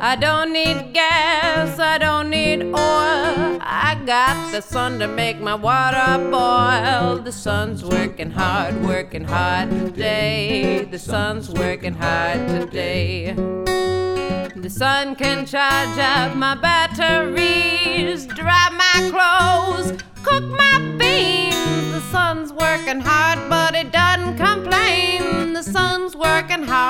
I don't need gas, I don't need oil. I got the sun to make my water boil. The sun's working hard today. The sun's working hard today. The sun can charge up my batteries, dry my clothes, cook my beans. The sun's working hard, but it doesn't complain. The sun's working hard.